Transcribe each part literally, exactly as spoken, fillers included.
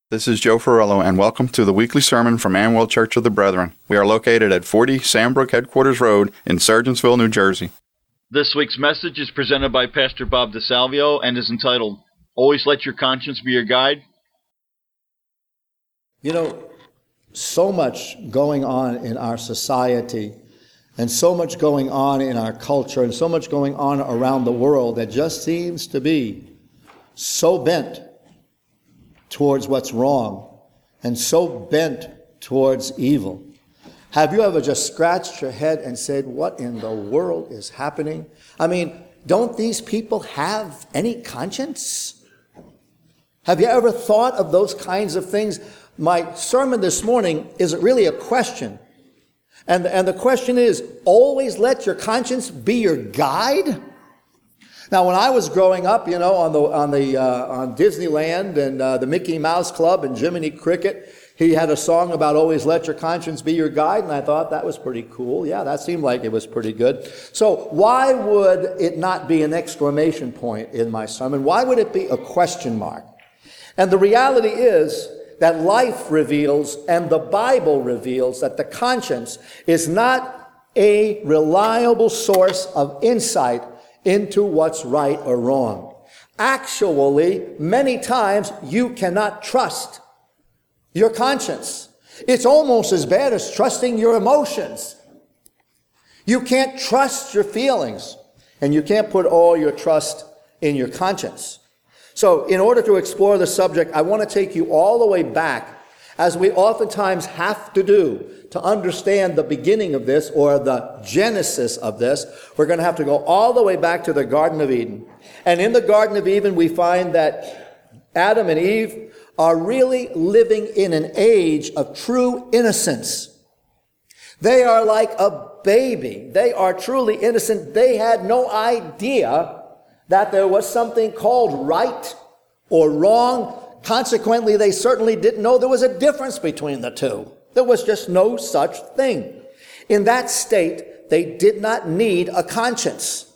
This is Joe Ferrello, and welcome to the weekly sermon from Amwell Church of the Brethren. We are located at forty Sandbrook Headquarters Road in Sergeantsville, New Jersey. This week's message is presented by Pastor Bob DeSalvio and is entitled, Always Let Your Conscience Be Your Guide. You know, so much going on in our society and so much going on in our culture and so much going on around the world that just seems to be so bent towards what's wrong and so bent towards evil. Have you ever just scratched your head and said, what in the world is happening? I mean, don't these people have any conscience? Have you ever thought of those kinds of things? My sermon this morning is really a question. And, and the question is, always let your conscience be your guide? Now, when I was growing up, you know, on the on the uh, on Disneyland and uh, the Mickey Mouse Club and Jiminy Cricket, he had a song about always let your conscience be your guide, and I thought that was pretty cool. Yeah, that seemed like it was pretty good. So why would it not be an exclamation point in my sermon? Why would it be a question mark? And the reality is that life reveals and the Bible reveals that the conscience is not a reliable source of insight into what's right or wrong. Actually, many times you cannot trust your conscience. It's almost as bad as trusting your emotions. You can't trust your feelings, and you can't put all your trust in your conscience. So, in order to explore the subject, I want to take you all the way back, as we oftentimes have to do, to understand the beginning of this or the genesis of this. We're going to have to go all the way back to the Garden of Eden. And in the Garden of Eden, we find that Adam and Eve are really living in an age of true innocence. They are like a baby. They are truly innocent. They had no idea that there was something called right or wrong. Consequently, they certainly didn't know there was a difference between the two. There was just no such thing. In that state, they did not need a conscience.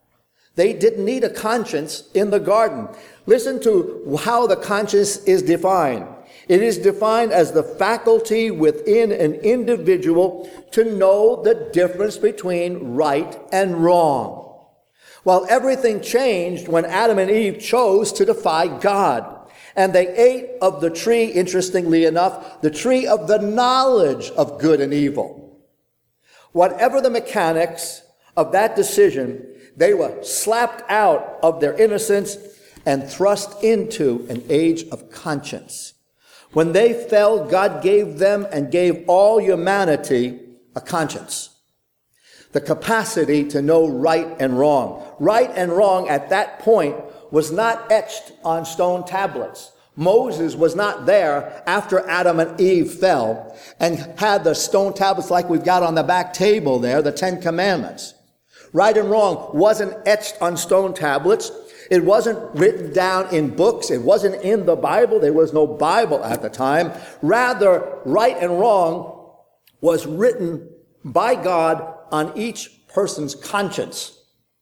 They didn't need a conscience in the garden. Listen to how the conscience is defined. It is defined as the faculty within an individual to know the difference between right and wrong. Well, everything changed when Adam and Eve chose to defy God. And they ate of the tree, interestingly enough, the tree of the knowledge of good and evil. Whatever the mechanics of that decision, they were slapped out of their innocence and thrust into an age of conscience. When they fell, God gave them and gave all humanity a conscience. The capacity to know right and wrong. Right and wrong at that point was not etched on stone tablets. Moses was not there after Adam and Eve fell and had the stone tablets like we've got on the back table there, the Ten Commandments. Right and wrong wasn't etched on stone tablets. It wasn't written down in books. It wasn't in the Bible. There was no Bible at the time. Rather, right and wrong was written by God on each person's conscience.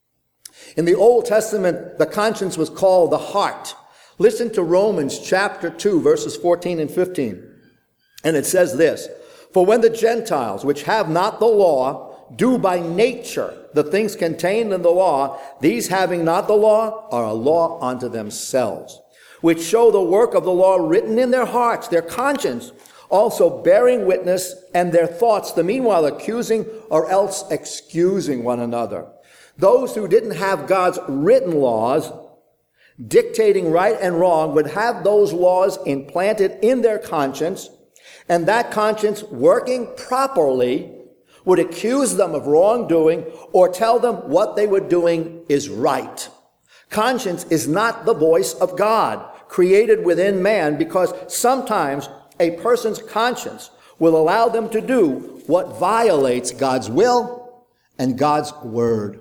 In the Old Testament, the conscience was called the heart. Listen to Romans chapter two, verses fourteen and fifteen. And it says this, For when the Gentiles, which have not the law, do by nature the things contained in the law, these having not the law are a law unto themselves, which show the work of the law written in their hearts, their conscience, also bearing witness, and their thoughts, the meanwhile accusing or else excusing one another. Those who didn't have God's written laws dictating right and wrong would have those laws implanted in their conscience, and that conscience, working properly, would accuse them of wrongdoing or tell them what they were doing is right. Conscience is not the voice of God created within man, because sometimes a person's conscience will allow them to do what violates God's will and God's word.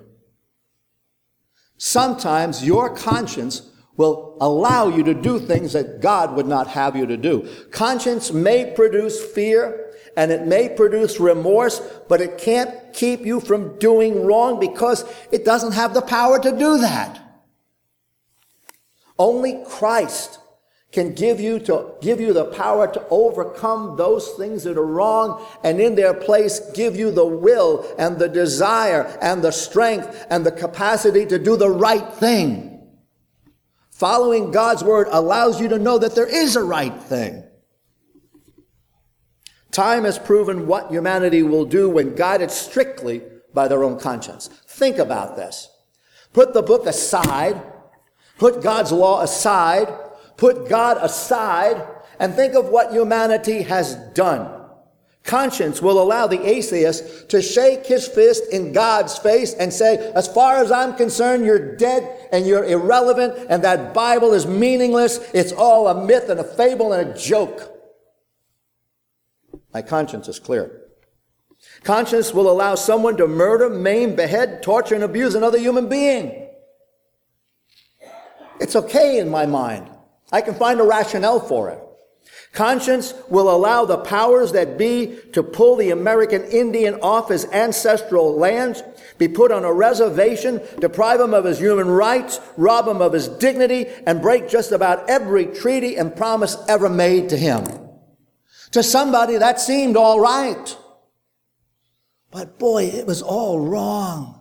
Sometimes your conscience will allow you to do things that God would not have you to do. Conscience may produce fear and it may produce remorse, but it can't keep you from doing wrong because it doesn't have the power to do that. Only Christ can give you to give you the power to overcome those things that are wrong, and in their place give you the will and the desire and the strength and the capacity to do the right thing. Following God's word allows you to know that there is a right thing. Time has proven what humanity will do when guided strictly by their own conscience. Think about this. Put the book aside, put God's law aside, put God aside, and think of what humanity has done. Conscience will allow the atheist to shake his fist in God's face and say, as far as I'm concerned, you're dead and you're irrelevant, and that Bible is meaningless. It's all a myth and a fable and a joke. My conscience is clear. Conscience will allow someone to murder, maim, behead, torture, and abuse another human being. It's okay in my mind. I can find a rationale for it. Conscience will allow the powers that be to pull the American Indian off his ancestral lands, be put on a reservation, deprive him of his human rights, rob him of his dignity, and break just about every treaty and promise ever made to him. To somebody, that seemed all right. But boy, it was all wrong.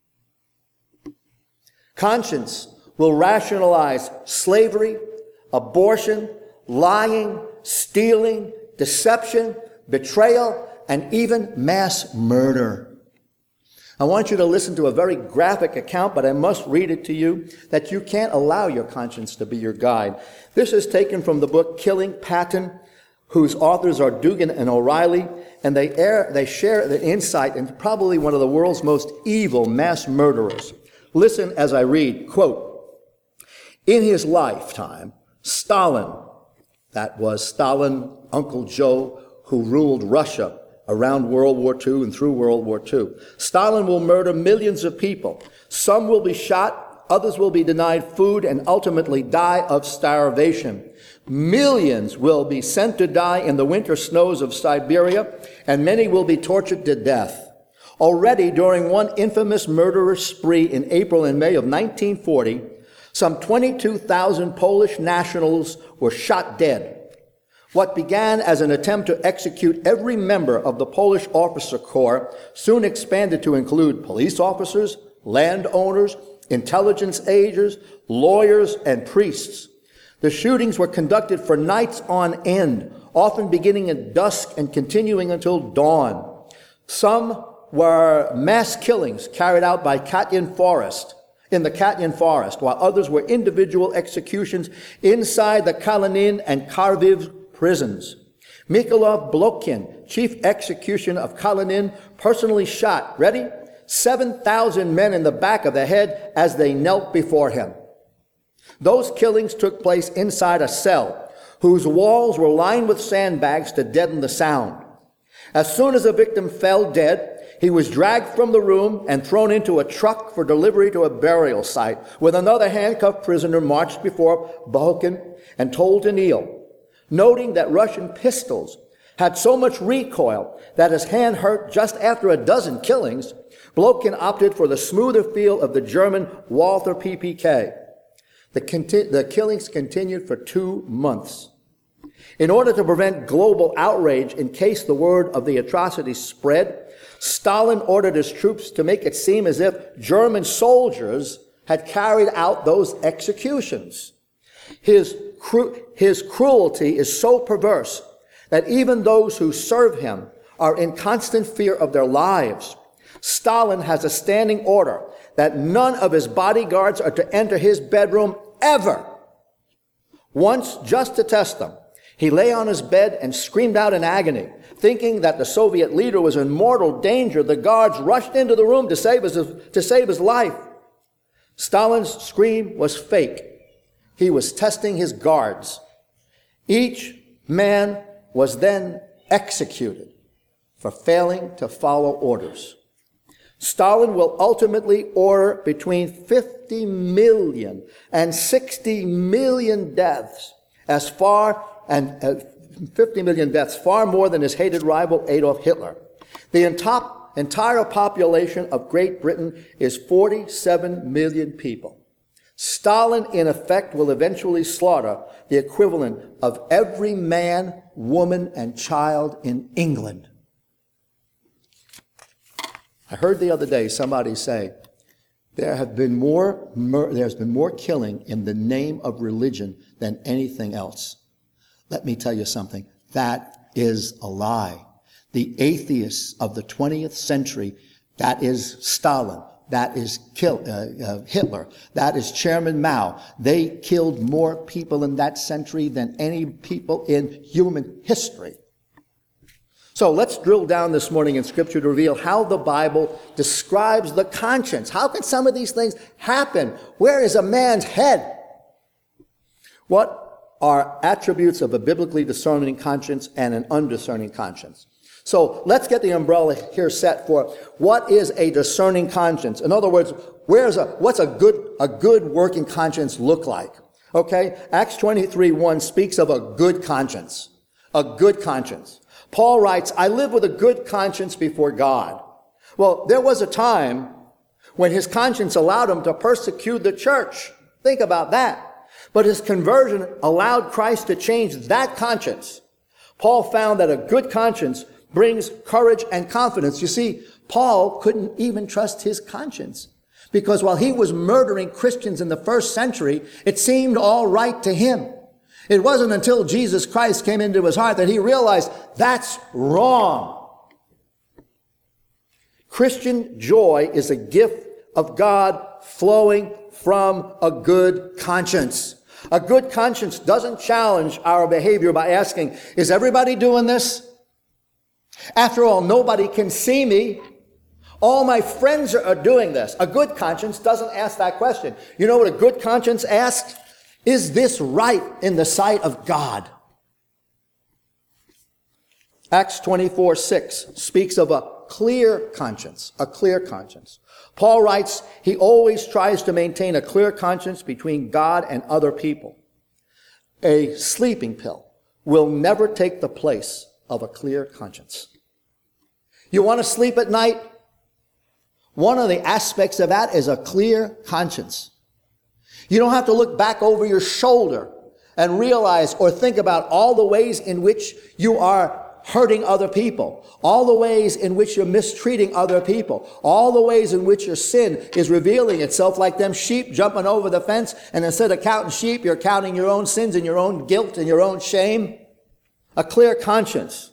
Conscience will rationalize slavery, abortion, lying, stealing, deception, betrayal, and even mass murder. I want you to listen to a very graphic account, but I must read it to you, that you can't allow your conscience to be your guide. This is taken from the book Killing Patton, whose authors are Dugan and O'Reilly, and they, air, they share the insight into probably one of the world's most evil mass murderers. Listen as I read, quote, in his lifetime, Stalin, that was Stalin, Uncle Joe, who ruled Russia around World War Two and through World War Two. Stalin will murder millions of people. Some will be shot, others will be denied food and ultimately die of starvation. Millions will be sent to die in the winter snows of Siberia, and many will be tortured to death. Already during one infamous murderous spree in April and May of nineteen forty, some twenty-two thousand Polish nationals were shot dead. What began as an attempt to execute every member of the Polish officer corps soon expanded to include police officers, landowners, intelligence agents, lawyers, and priests. The shootings were conducted for nights on end, often beginning at dusk and continuing until dawn. Some were mass killings carried out by Katyn Forest, in the Katyn Forest, while others were individual executions inside the Kalinin and Kharkiv prisons. Mykolaiv Blokhin, chief executioner of Kalinin, personally shot, ready? seven thousand men in the back of the head as they knelt before him. Those killings took place inside a cell whose walls were lined with sandbags to deaden the sound. As soon as a victim fell dead, he was dragged from the room and thrown into a truck for delivery to a burial site, with another handcuffed prisoner marched before Blokhin and told to kneel, noting that Russian pistols had so much recoil that his hand hurt just after a dozen killings. Blokhin opted for the smoother feel of the German Walther P P K. The, conti- the killings continued for two months. In order to prevent global outrage in case the word of the atrocities spread, Stalin ordered his troops to make it seem as if German soldiers had carried out those executions. His, cru- his cruelty is so perverse that even those who serve him are in constant fear of their lives. Stalin has a standing order that none of his bodyguards are to enter his bedroom ever. Once, just to test them, he lay on his bed and screamed out in agony. Thinking that the Soviet leader was in mortal danger, the guards rushed into the room to save his, to save his life. Stalin's scream was fake. He was testing his guards. Each man was then executed for failing to follow orders. Stalin will ultimately order between fifty million and sixty million deaths, as far and uh, fifty million deaths, far more than his hated rival Adolf Hitler. The entire, entire population of Great Britain is forty-seven million people. Stalin, in effect, will eventually slaughter the equivalent of every man, woman, and child in England. I heard the other day somebody say, there have been more, mur- there's been more killing in the name of religion than anything else. Let me tell you something. That is a lie. The atheists of the twentieth century, that is Stalin, that is Kill, uh, uh, Hitler, that is Chairman Mao. They killed more people in that century than any people in human history. So let's drill down this morning in Scripture to reveal how the Bible describes the conscience. How can some of these things happen? Where is a man's head? What are attributes of a biblically discerning conscience and an undiscerning conscience? So let's get the umbrella here set for what is a discerning conscience. In other words, where's a, what's a good, a good working conscience look like? Okay? Acts twenty-three one speaks of a good conscience. A good conscience. Paul writes, I live with a good conscience before God. Well, there was a time when his conscience allowed him to persecute the church. Think about that. But his conversion allowed Christ to change that conscience. Paul found that a good conscience brings courage and confidence. You see, Paul couldn't even trust his conscience because while he was murdering Christians in the first century, it seemed all right to him. It wasn't until Jesus Christ came into his heart that he realized that's wrong. Christian joy is a gift of God flowing from a good conscience. A good conscience doesn't challenge our behavior by asking, is everybody doing this? After all, nobody can see me. All my friends are doing this. A good conscience doesn't ask that question. You know what a good conscience asks? Is this right in the sight of God? Acts twenty-four six speaks of a clear conscience, a clear conscience. Paul writes, he always tries to maintain a clear conscience between God and other people. A sleeping pill will never take the place of a clear conscience. You want to sleep at night? One of the aspects of that is a clear conscience. You don't have to look back over your shoulder and realize or think about all the ways in which you are hurting other people, all the ways in which you're mistreating other people, all the ways in which your sin is revealing itself like them sheep jumping over the fence, and instead of counting sheep, you're counting your own sins and your own guilt and your own shame. A clear conscience.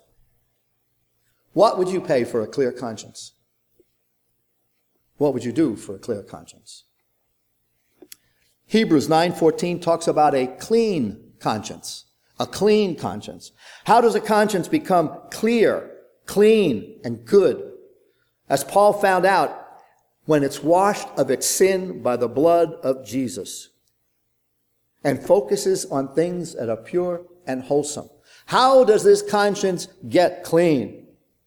What would you pay for a clear conscience? What would you do for a clear conscience? Hebrews nine fourteen talks about a clean conscience. A clean conscience. How does a conscience become clear, clean, and good? As Paul found out, when it's washed of its sin by the blood of Jesus and focuses on things that are pure and wholesome. How does this conscience get clean?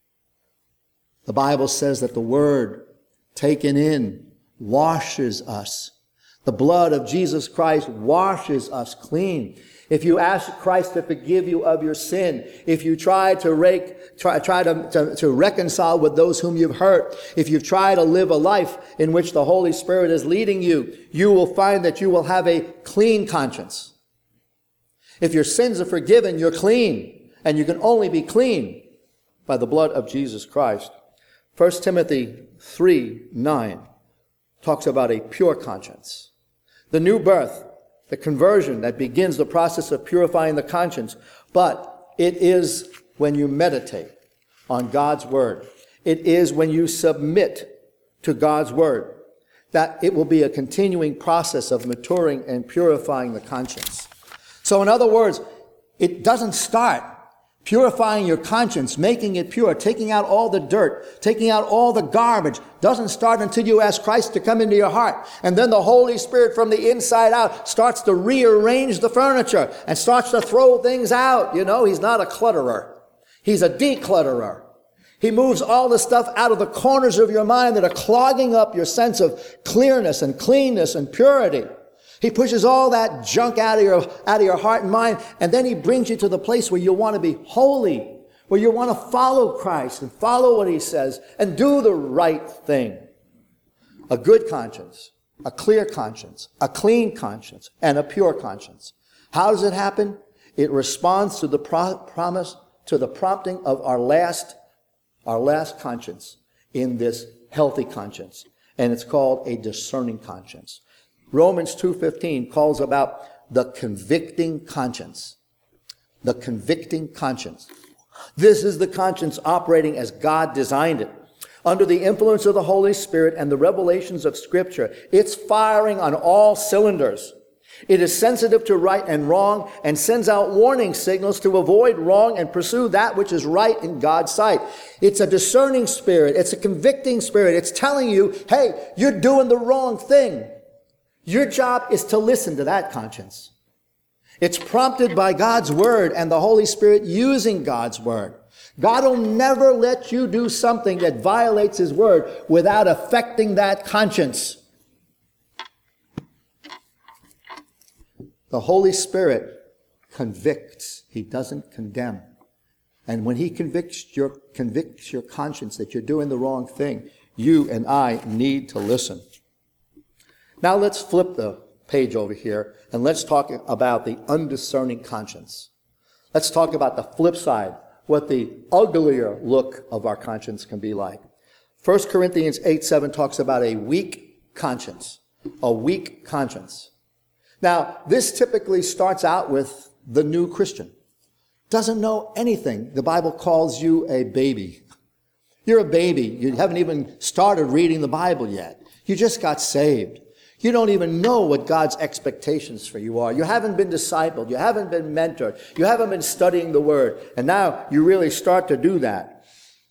The Bible says that the word taken in washes us. The blood of Jesus Christ washes us clean. If you ask Christ to forgive you of your sin, if you try to rake, try, try to, to, to reconcile with those whom you've hurt, if you try to live a life in which the Holy Spirit is leading you, you will find that you will have a clean conscience. If your sins are forgiven, you're clean, and you can only be clean by the blood of Jesus Christ. First Timothy three nine talks about a pure conscience. The new birth, the conversion that begins the process of purifying the conscience, but it is when you meditate on God's word. It is when you submit to God's word that it will be a continuing process of maturing and purifying the conscience. So in other words, it doesn't start purifying your conscience, making it pure, taking out all the dirt, taking out all the garbage, doesn't start until you ask Christ to come into your heart. And then the Holy Spirit from the inside out starts to rearrange the furniture and starts to throw things out. You know, he's not a clutterer. He's a declutterer. He moves all the stuff out of the corners of your mind that are clogging up your sense of clearness and cleanness and purity. He pushes all that junk out of your, out of your heart and mind, and then he brings you to the place where you want to be holy, where you want to follow Christ and follow what he says and do the right thing. A good conscience a clear conscience, a clean conscience, and a pure conscience. How does it happen? It responds to the pro- promise, to the prompting of our last, our last conscience in this healthy conscience. And it's called a discerning conscience. Romans two fifteen calls about the convicting conscience. The convicting conscience. This is the conscience operating as God designed it. Under the influence of the Holy Spirit and the revelations of Scripture, it's firing on all cylinders. It is sensitive to right and wrong and sends out warning signals to avoid wrong and pursue that which is right in God's sight. It's a discerning spirit. It's a convicting spirit. It's telling you, hey, you're doing the wrong thing. Your job is to listen to that conscience. It's prompted by God's word and the Holy Spirit using God's word. God will never let you do something that violates his word without affecting that conscience. The Holy Spirit convicts. He doesn't condemn. And when he convicts your, convicts your conscience that you're doing the wrong thing, you and I need to listen. Now let's flip the page over here and let's talk about the undiscerning conscience. Let's talk about the flip side, what the uglier look of our conscience can be like. First Corinthians eight seven talks about a weak conscience. A weak conscience. Now, this typically starts out with the new Christian. Doesn't know anything. The Bible calls you a baby. You're a baby. You haven't even started reading the Bible yet. You just got saved. You don't even know what God's expectations for you are. You haven't been discipled. You haven't been mentored. You haven't been studying the Word. And now you really start to do that.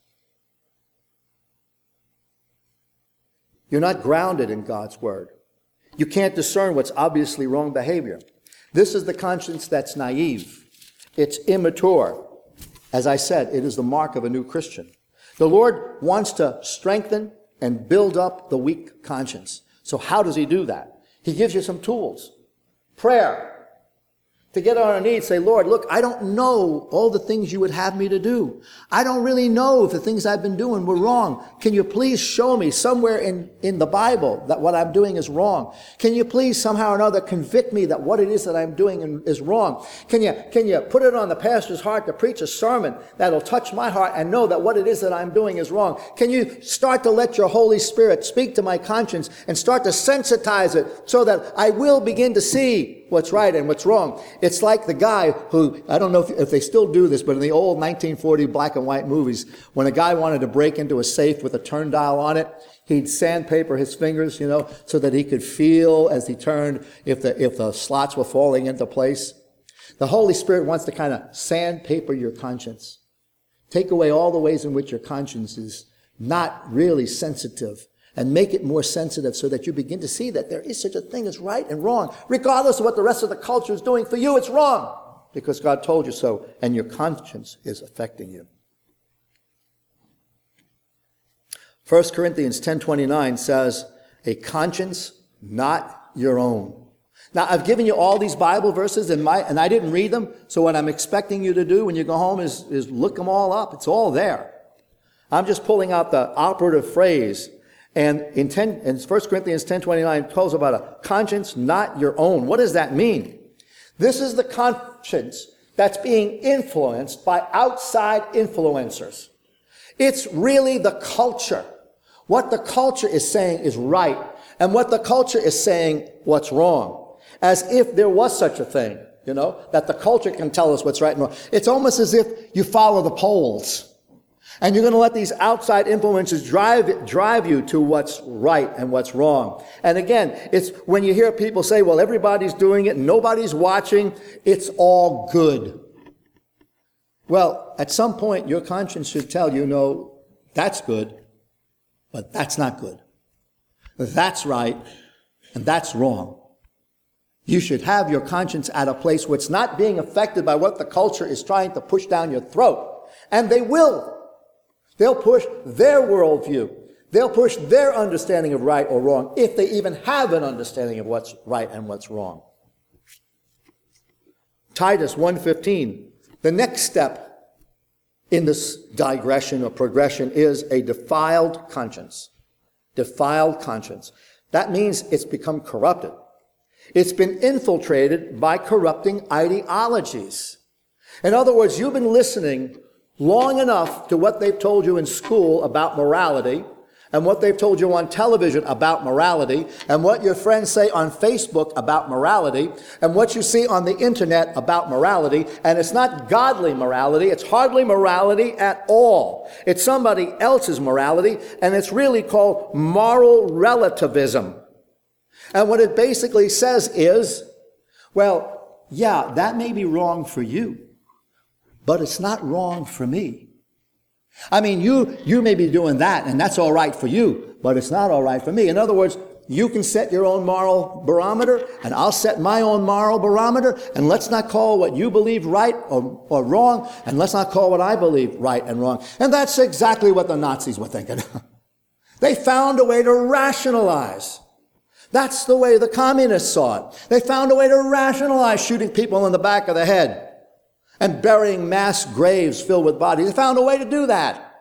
You're not grounded in God's Word. You can't discern what's obviously wrong behavior. This is the conscience that's naive. It's immature. As I said, it is the mark of a new Christian. The Lord wants to strengthen and build up the weak conscience. So how does he do that? He gives you some tools. Prayer. To get on our knees, say, Lord, look, I don't know all the things you would have me to do. I don't really know if the things I've been doing were wrong. Can you please show me somewhere in, in the Bible that what I'm doing is wrong? Can you please somehow or another convict me that what it is that I'm doing is wrong? Can you, can you put it on the pastor's heart to preach a sermon that'll touch my heart and know that what it is that I'm doing is wrong? Can you start to let your Holy Spirit speak to my conscience and start to sensitize it so that I will begin to see what's right and what's wrong? It's like the guy who, I don't know if, if they still do this, but in the old nineteen forty black and white movies, when a guy wanted to break into a safe with a turn dial on it, he'd sandpaper his fingers, you know, so that he could feel as he turned if the, if the slots were falling into place. The Holy Spirit wants to kind of sandpaper your conscience. Take away all the ways in which your conscience is not really sensitive, and make it more sensitive so that you begin to see that there is such a thing as right and wrong. Regardless of what the rest of the culture is doing for you, it's wrong because God told you so, and your conscience is affecting you. First Corinthians ten twenty-nine says, a conscience not your own. Now, I've given you all these Bible verses, and, my, and I didn't read them, so what I'm expecting you to do when you go home is, is look them all up. It's all there. I'm just pulling out the operative phrase. And in, ten, in First Corinthians ten twenty-nine, it tells about a conscience not your own. What does that mean? This is the conscience that's being influenced by outside influencers. It's really the culture. What the culture is saying is right, and what the culture is saying what's wrong. As if there was such a thing, you know, that the culture can tell us what's right and wrong. It's almost as if you follow the polls. And you're going to let these outside influences drive, drive you to what's right and what's wrong. And again, it's when you hear people say, well, everybody's doing it, nobody's watching, it's all good. Well, at some point, your conscience should tell you, no, that's good, but that's not good. That's right, and that's wrong. You should have your conscience at a place where it's not being affected by what the culture is trying to push down your throat. And they will. They'll push their worldview. They'll push their understanding of right or wrong, if they even have an understanding of what's right and what's wrong. Titus one fifteen, the next step in this digression or progression is a defiled conscience. Defiled conscience. That means it's become corrupted. It's been infiltrated by corrupting ideologies. In other words, you've been listening long enough to what they've told you in school about morality, and what they've told you on television about morality, and what your friends say on Facebook about morality, and what you see on the internet about morality, and it's not godly morality, it's hardly morality at all. It's somebody else's morality, and it's really called moral relativism. And what it basically says is, well, yeah, that may be wrong for you, but it's not wrong for me. I mean, you, you may be doing that, and that's all right for you, but it's not all right for me. In other words, you can set your own moral barometer, and I'll set my own moral barometer, and let's not call what you believe right or, or wrong, and let's not call what I believe right and wrong. And that's exactly what the Nazis were thinking. They found a way to rationalize. That's the way the communists saw it. They found a way to rationalize shooting people in the back of the head and burying mass graves filled with bodies. They found a way to do that.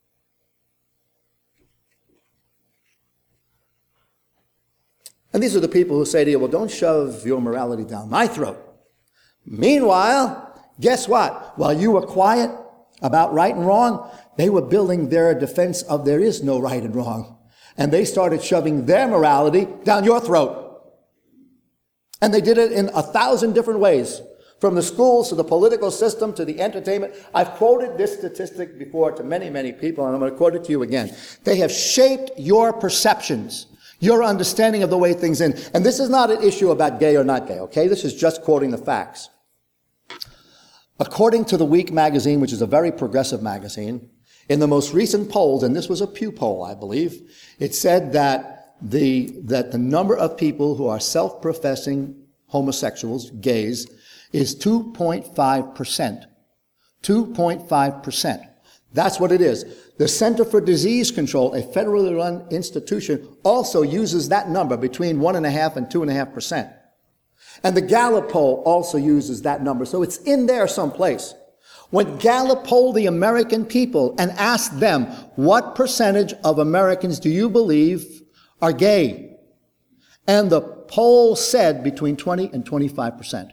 And these are the people who say to you, well, don't shove your morality down my throat. Meanwhile, guess what? While you were quiet about right and wrong, they were building their defense of there is no right and wrong. And they started shoving their morality down your throat. And they did it in a thousand different ways. From the schools to the political system to the entertainment. I've quoted this statistic before to many, many people, and I'm going to quote it to you again. They have shaped your perceptions, your understanding of the way things are. And this is not an issue about gay or not gay, okay? This is just quoting the facts. According to The Week magazine, which is a very progressive magazine, in the most recent polls, and this was a Pew poll, I believe, it said that the, that the number of people who are self-professing homosexuals, gays, is two point five percent. two point five percent. That's what it is. The Center for Disease Control, a federally run institution, also uses that number between one and a half and two and a half percent. And the Gallup poll also uses that number. So it's in there someplace. When Gallup polled the American people and asked them, what percentage of Americans do you believe are gay? And the poll said between twenty and twenty-five percent.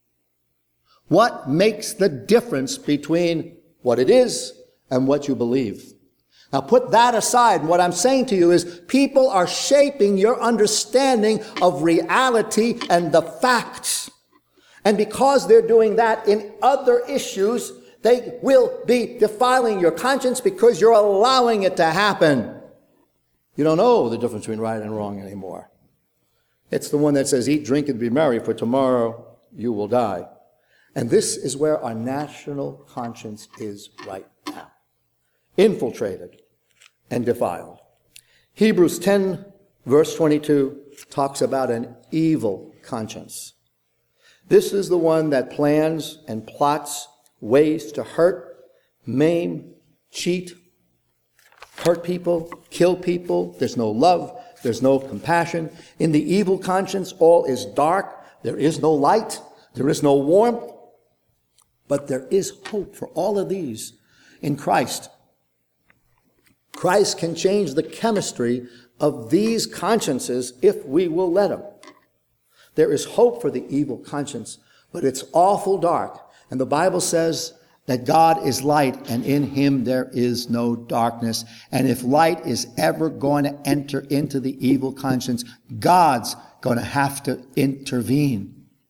What makes the difference between what it is and what you believe? Now put that aside, and what I'm saying to you is people are shaping your understanding of reality and the facts. And because they're doing that in other issues, they will be defiling your conscience because you're allowing it to happen. You don't know the difference between right and wrong anymore. It's the one that says, eat, drink, and be merry, for tomorrow you will die. And this is where our national conscience is right now. Infiltrated and defiled. Hebrews ten, verse twenty-two, talks about an evil conscience. This is the one that plans and plots ways to hurt, maim, cheat, hurt people, kill people. There's no love. There's no compassion. In the evil conscience, all is dark. There is no light. There is no warmth. But there is hope for all of these in Christ. Christ can change the chemistry of these consciences if we will let him. There is hope for the evil conscience, but it's awful dark. And the Bible says that God is light, and in him there is no darkness. And if light is ever going to enter into the evil conscience, God's going to have to intervene.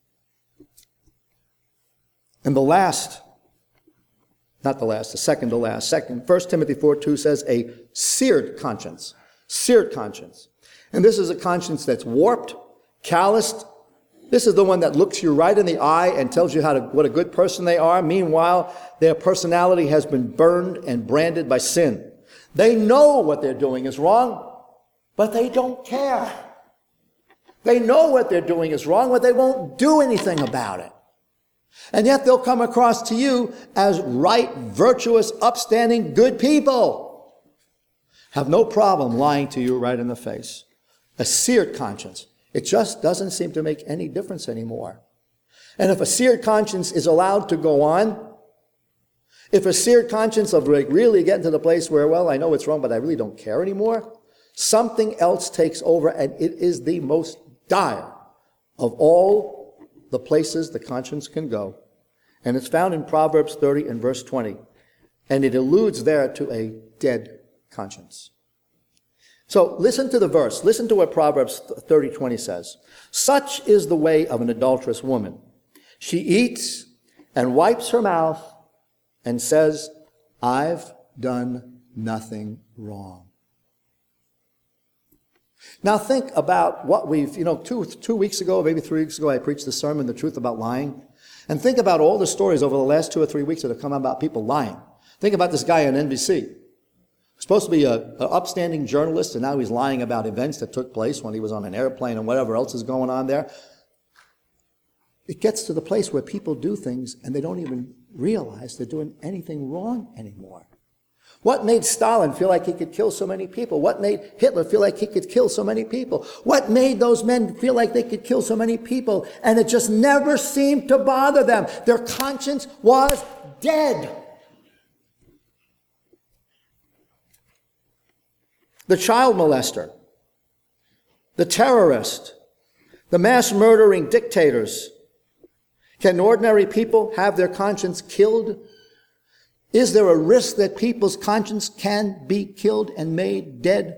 And the last, not the last, the second to last, second, First Timothy four two says a seared conscience. Seared conscience. And this is a conscience that's warped, calloused. This is the one that looks you right in the eye and tells you how to, what a good person they are. Meanwhile, their personality has been burned and branded by sin. They know what they're doing is wrong, but they don't care. They know what they're doing is wrong, but they won't do anything about it. And yet they'll come across to you as right, virtuous, upstanding, good people. Have no problem lying to you right in the face. A seared conscience. It just doesn't seem to make any difference anymore. And if a seared conscience is allowed to go on, if a seared conscience of really getting to the place where, well, I know it's wrong, but I really don't care anymore, something else takes over, and it is the most dire of all the places the conscience can go. And it's found in Proverbs thirty and verse twenty. And it alludes there to a dead conscience. So listen to the verse. Listen to what Proverbs thirty twenty says. Such is the way of an adulterous woman. She eats and wipes her mouth and says, I've done nothing wrong. Now think about what we've, you know, two, two weeks ago, maybe three weeks ago, I preached the sermon, The Truth About Lying. And think about all the stories over the last two or three weeks that have come out about people lying. Think about this guy on N B C. Supposed to be a, an upstanding journalist, and now he's lying about events that took place when he was on an airplane and whatever else is going on there. It gets to the place where people do things and they don't even realize they're doing anything wrong anymore. What made Stalin feel like he could kill so many people? What made Hitler feel like he could kill so many people? What made those men feel like they could kill so many people? And it just never seemed to bother them. Their conscience was dead. The child molester, the terrorist, the mass murdering dictators. Can ordinary people have their conscience killed? Is there a risk that people's conscience can be killed and made dead?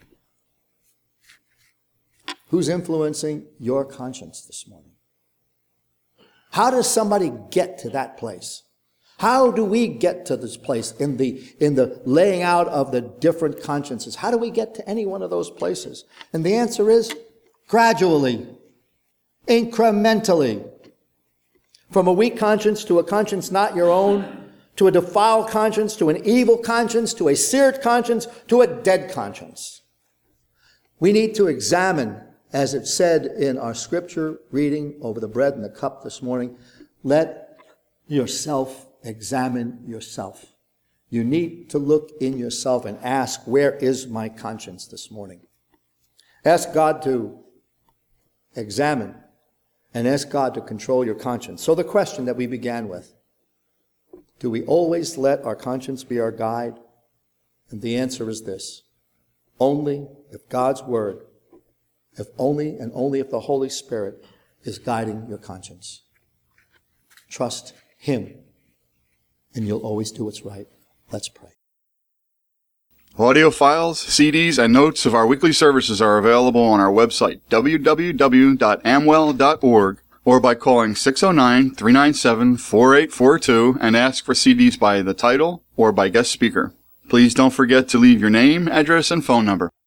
Who's influencing your conscience this morning? How does somebody get to that place? How do we get to this place in the, in the laying out of the different consciences? How do we get to any one of those places? And the answer is gradually, incrementally. From a weak conscience to a conscience not your own, to a defiled conscience, to an evil conscience, to a seared conscience, to a dead conscience. We need to examine, as it said in our scripture reading over the bread and the cup this morning, let yourself examine yourself. You need to look in yourself and ask, where is my conscience this morning? Ask God to examine and ask God to control your conscience. So the question that we began with, do we always let our conscience be our guide? And the answer is this: only if God's word, if only and only if the Holy Spirit is guiding your conscience. Trust him, and you'll always do what's right. Let's pray. Audio files, C Ds, and notes of our weekly services are available on our website, w w w dot amwell dot org, or by calling six oh nine, three nine seven, four eight four two and ask for C Ds by the title or by guest speaker. Please don't forget to leave your name, address, and phone number.